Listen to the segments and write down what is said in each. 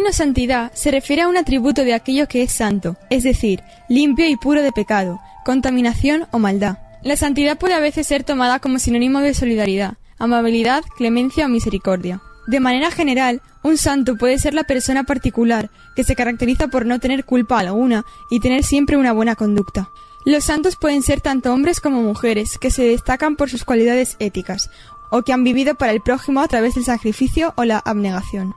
término santidad se refiere a un atributo de aquello que es santo, es decir, limpio y puro de pecado, contaminación o maldad. La santidad puede a veces ser tomada como sinónimo de solidaridad, amabilidad, clemencia o misericordia. De manera general, un santo puede ser la persona particular que se caracteriza por no tener culpa alguna y tener siempre una buena conducta. Los santos pueden ser tanto hombres como mujeres que se destacan por sus cualidades éticas o que han vivido para el prójimo a través del sacrificio o la abnegación.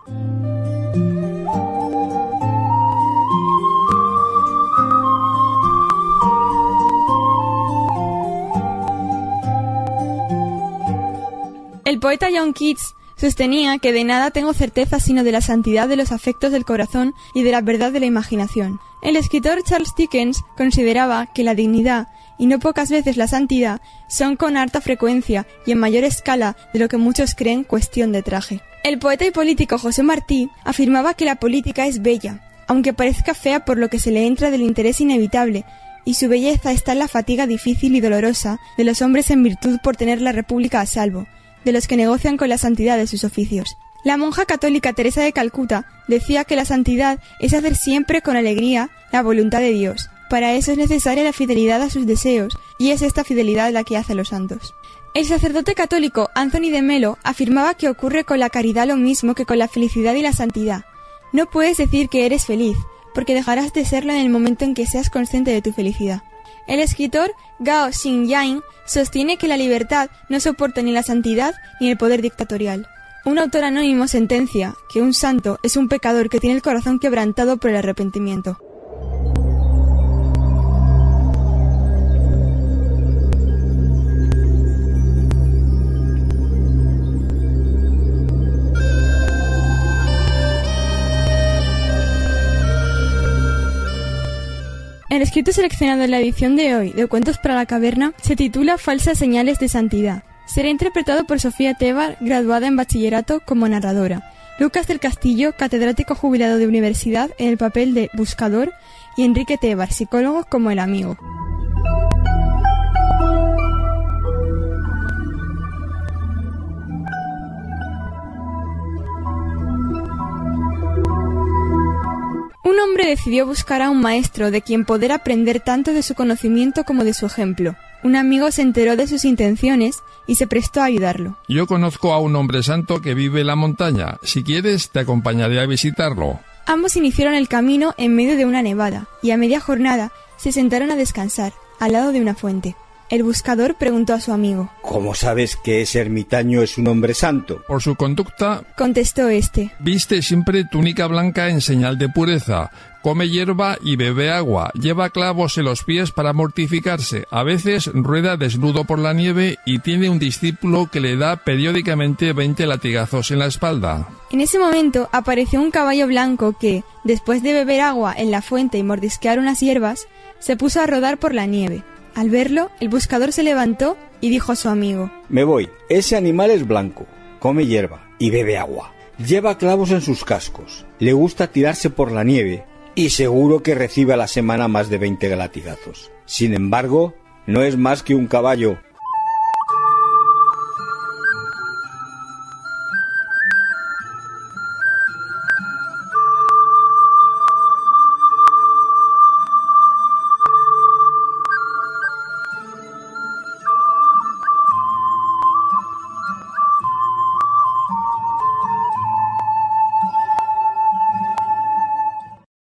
El poeta John Keats sostenía que de nada tengo certeza sino de la santidad de los afectos del corazón y de la verdad de la imaginación. El escritor Charles Dickens consideraba que la dignidad, y no pocas veces la santidad, son con harta frecuencia y en mayor escala de lo que muchos creen cuestión de traje. El poeta y político José Martí afirmaba que la política es bella, aunque parezca fea por lo que se le entra del interés inevitable, y su belleza está en la fatiga difícil y dolorosa de los hombres en virtud por tener la república a salvo, de los que negocian con la santidad de sus oficios. La monja católica Teresa de Calcuta decía que la santidad es hacer siempre con alegría la voluntad de Dios. Para eso es necesaria la fidelidad a sus deseos, y es esta fidelidad la que hace a los santos. El sacerdote católico Anthony de Melo afirmaba que ocurre con la caridad lo mismo que con la felicidad y la santidad. No puedes decir que eres feliz, porque dejarás de serlo en el momento en que seas consciente de tu felicidad. El escritor Gao Xingyang sostiene que la libertad no soporta ni la santidad ni el poder dictatorial. Un autor anónimo sentencia que un santo es un pecador que tiene el corazón quebrantado por el arrepentimiento. El escrito seleccionado en la edición de hoy de Cuentos para la Caverna se titula Falsas señales de santidad. Será interpretado por Sofía Tebar, graduada en bachillerato como narradora, Lucas del Castillo, catedrático jubilado de universidad en el papel de buscador, y Enrique Tebar, psicólogo, como el amigo. Un hombre decidió buscar a un maestro de quien poder aprender tanto de su conocimiento como de su ejemplo. Un amigo se enteró de sus intenciones y se prestó a ayudarlo. Yo conozco a un hombre santo que vive en la montaña. Si quieres, te acompañaré a visitarlo. Ambos iniciaron el camino en medio de una nevada y a media jornada se sentaron a descansar, al lado de una fuente. El buscador preguntó a su amigo: ¿Cómo sabes que ese ermitaño es un hombre santo? Por su conducta, contestó este. Viste siempre túnica blanca en señal de pureza, come hierba y bebe agua, lleva clavos en los pies para mortificarse, a veces rueda desnudo por la nieve y tiene un discípulo que le da periódicamente 20 latigazos en la espalda. En ese momento apareció un caballo blanco que, después de beber agua en la fuente y mordisquear unas hierbas, se puso a rodar por la nieve. Al verlo, el buscador se levantó y dijo a su amigo: Me voy, ese animal es blanco, come hierba y bebe agua. Lleva clavos en sus cascos, le gusta tirarse por la nieve y seguro que recibe a la semana más de 20 latigazos. Sin embargo, no es más que un caballo